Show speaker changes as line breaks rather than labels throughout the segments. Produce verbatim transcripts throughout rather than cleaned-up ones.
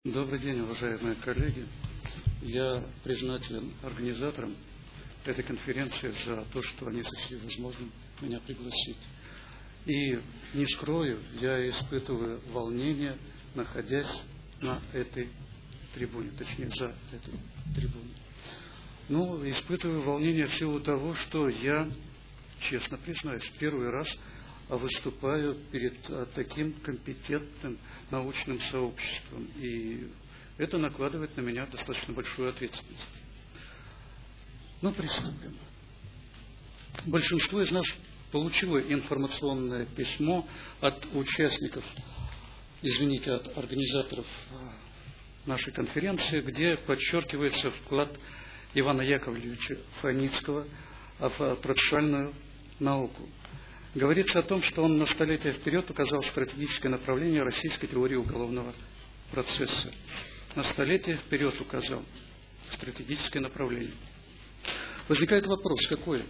Добрый день, уважаемые коллеги. Я признателен организаторам этой конференции за то, что они сочли возможным меня пригласить. И не скрою, я испытываю волнение, находясь на этой трибуне, точнее, за этой трибуной. Ну, испытываю волнение в силу того, что я, честно признаюсь, первый раз выступаю перед таким компетентным научным сообществом. И это накладывает на меня достаточно большую ответственность. Но приступим. Большинство из нас получило информационное письмо от участников, извините, от организаторов нашей конференции, где подчеркивается вклад Ивана Яковлевича Фойницкого в процессуальную науку. Говорится о том, что он на столетие вперед указал стратегическое направление российской теории уголовного процесса. На столетие вперед указал стратегическое направление. Возникает вопрос, какое?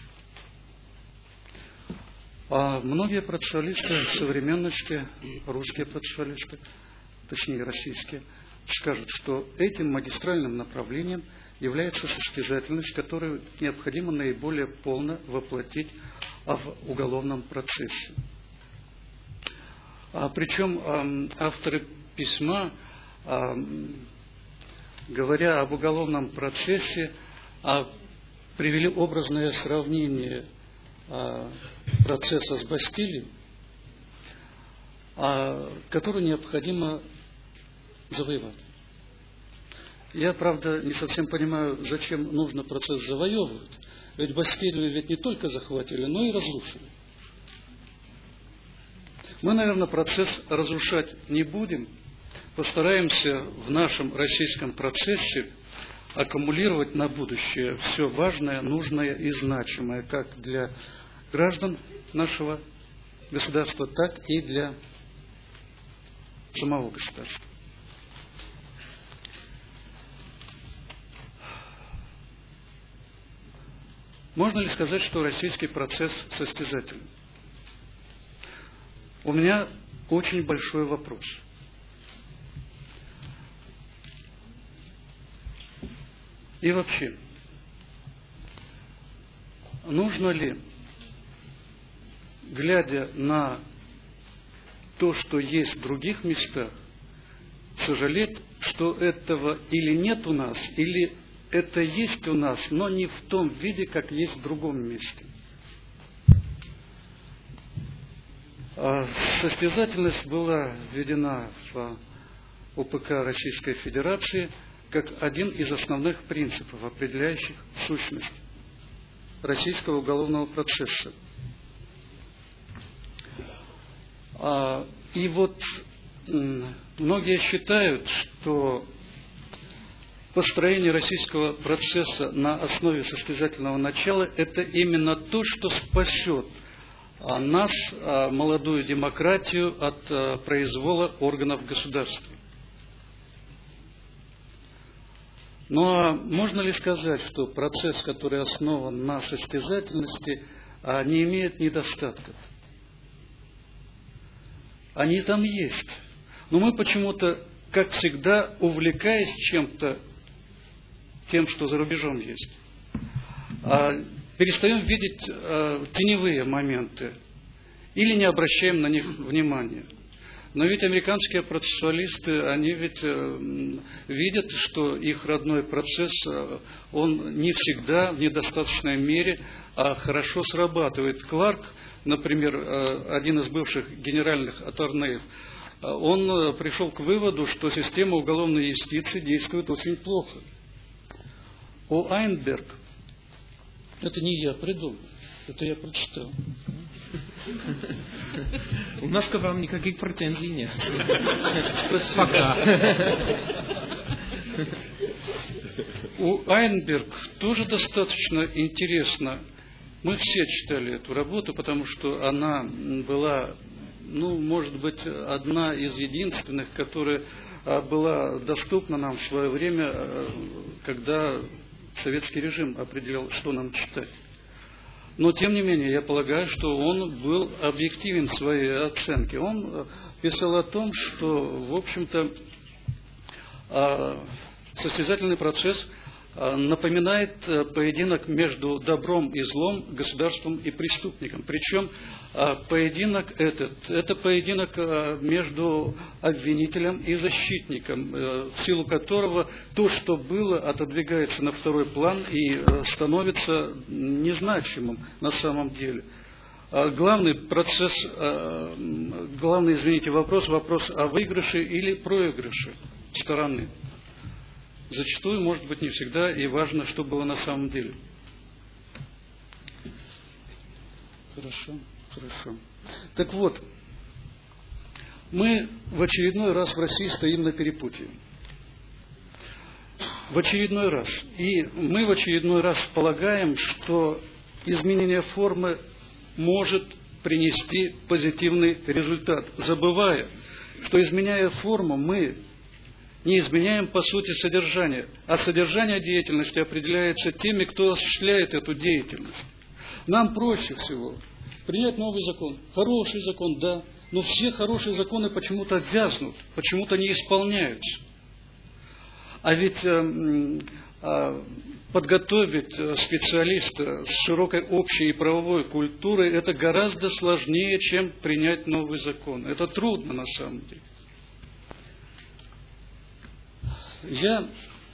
А многие процессуалисты современности, русские процессуалисты, точнее российские, скажут, что этим магистральным направлением является состязательность, которую необходимо наиболее полно воплотить в уголовном процессе. А причем э, авторы письма, э, говоря об уголовном процессе, э, привели образное сравнение э, процесса с Бастилией, э, которую необходимо завоевать. Я, правда, не совсем понимаю, зачем нужно процесс завоевывать. Ведь Бастилию ведь не только захватили, но и разрушили. Мы, наверное, процесс разрушать не будем. Постараемся в нашем российском процессе аккумулировать на будущее все важное, нужное и значимое, как для граждан нашего государства, так и для самого государства. Можно ли сказать, что российский процесс состязательный? У меня очень большой вопрос. И вообще, нужно ли, глядя на то, что есть в других местах, сожалеть, что этого или нет у нас, или это есть у нас, но не в том виде, как есть в другом месте. Состязательность была введена в УПК Российской Федерации как один из основных принципов, определяющих сущность российского уголовного процесса. И вот многие считают, что построение российского процесса на основе состязательного начала – это именно то, что спасет нас, молодую демократию, от произвола органов государства. Но можно ли сказать, что процесс, который основан на состязательности, не имеет недостатков? Они там есть. Но мы почему-то, как всегда, увлекаясь чем-то, тем, что за рубежом есть, перестаем видеть теневые моменты или не обращаем на них внимания. Но ведь американские процессуалисты, они ведь видят, что их родной процесс, он не всегда в недостаточной мере хорошо срабатывает. Кларк, например, один из бывших генеральных аторнеев, он пришел к выводу, что система уголовной юстиции действует очень плохо. О Айнберг, это не я придумал, это я прочитал.
У нас к вам никаких претензий нет.
Пока. У Айнберг тоже достаточно интересно. Мы все читали эту работу, потому что она была, ну, может быть, одна из единственных, которая была доступна нам в свое время, когда советский режим определял, что нам читать. Но, тем не менее, я полагаю, что он был объективен в своей оценке. Он писал о том, что, в общем-то, состязательный процесс напоминает поединок между добром и злом, государством и преступником. Причем поединок этот, это поединок между обвинителем и защитником, в силу которого то, что было, отодвигается на второй план и становится незначимым на самом деле. Главный процесс, главный, извините, вопрос, вопрос о выигрыше или проигрыше стороны. Зачастую, может быть, не всегда и важно, что было на самом деле. Хорошо, хорошо. Так вот, мы в очередной раз в России стоим на перепутье. В очередной раз. И мы в очередной раз полагаем, что изменение формы может принести позитивный результат, забывая, что, изменяя форму, мы не изменяем по сути содержание, а содержание деятельности определяется теми, кто осуществляет эту деятельность. Нам проще всего принять новый закон. Хороший закон, да, но все хорошие законы почему-то вязнут, почему-то не исполняются. А ведь э, э, подготовить специалиста с широкой общей и правовой культурой — это гораздо сложнее, чем принять новый закон. Это трудно на самом деле. Я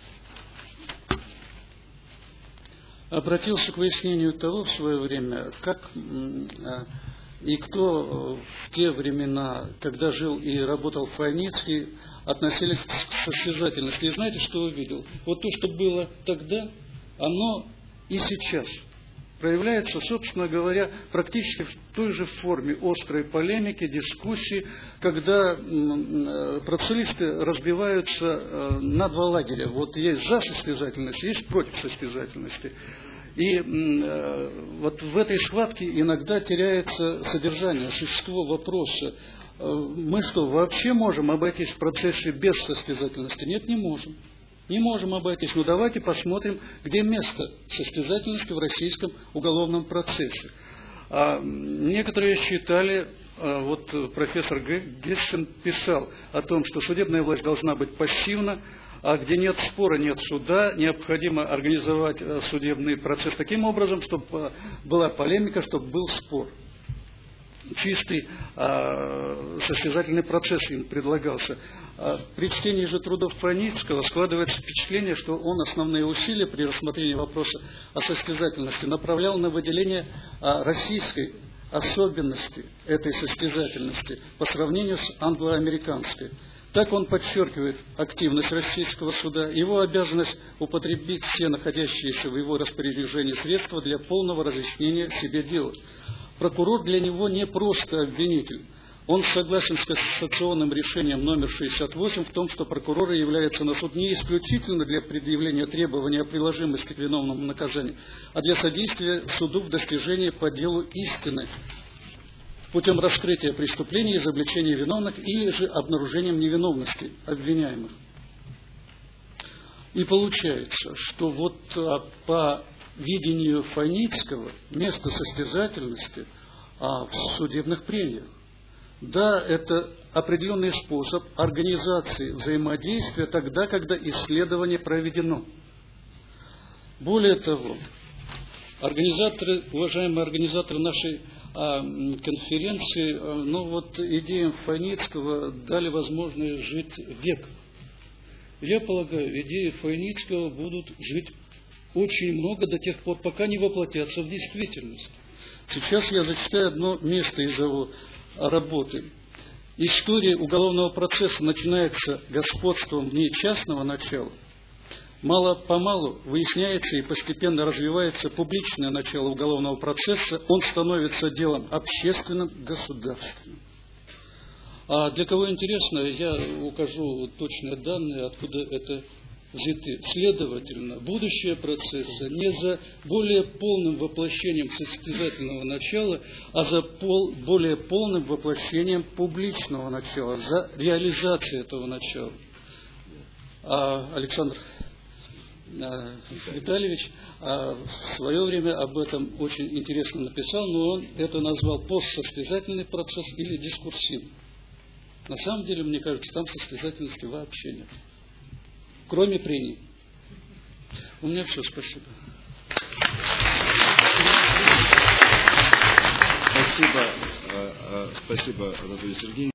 обратился к выяснению того в свое время, как и кто в те времена, когда жил и работал Фойницкий, относились к состязательности. И знаете, что увидел? Вот то, что было тогда, оно и сейчас проявляется, собственно говоря, практически в той же форме острой полемики, дискуссии, когда процессуалисты разбиваются на два лагеря. Вот есть за состязательность, есть против состязательности. И вот в этой схватке иногда теряется содержание, существо вопроса. Мы что, вообще можем обойтись в процессе без состязательности? Нет, не можем. Не можем обойтись. Но давайте посмотрим, где место состязательности в российском уголовном процессе. А некоторые считали, вот профессор Гессен писал о том, что судебная власть должна быть пассивна, а где нет спора, нет суда, необходимо организовать судебный процесс таким образом, чтобы была полемика, чтобы был спор. Чистый а, состязательный процесс им предлагался. А при чтении же трудов Фойницкого складывается впечатление, что он основные усилия при рассмотрении вопроса о состязательности направлял на выделение а, российской особенности этой состязательности по сравнению с англо-американской. Так он подчеркивает активность российского суда, его обязанность употребить все находящиеся в его распоряжении средства для полного разъяснения себе дела. Прокурор для него не просто обвинитель. Он согласен с кассационным решением номер шестьдесят восемь в том, что прокуроры являются на суд не исключительно для предъявления требований о приложимости к виновному наказанию, а для содействия суду в достижении по делу истины путем раскрытия преступлений, изобличения виновных или же обнаружением невиновности обвиняемых. И получается, что вот по видению Фойницкого место состязательности а, в судебных прениях. Да, это определенный способ организации взаимодействия тогда, когда исследование проведено. Более того, организаторы, уважаемые организаторы нашей а, конференции, а, ну вот идеям Фойницкого дали возможность жить век. Я полагаю, идеи Фойницкого будут жить очень много до тех пор, пока не воплотятся в действительность. Сейчас я зачитаю одно место из его работы. История уголовного процесса начинается господством в ней частного начала. Мало-помалу выясняется и постепенно развивается публичное начало уголовного процесса. Он становится делом общественным, государственным. А для кого интересно, я укажу точные данные, откуда это взяты. Следовательно, будущее процесса не за более полным воплощением состязательного начала, а за пол, более полным воплощением публичного начала, за реализацией этого начала. А Александр а, Витальевич а, в свое время об этом очень интересно написал, но он это назвал постсостязательный процесс или дискурсивный. На самом деле, мне кажется, там состязательности вообще нет. кроме прений. У меня все, спасибо.
Спасибо, спасибо, Анатолий Сергеевич.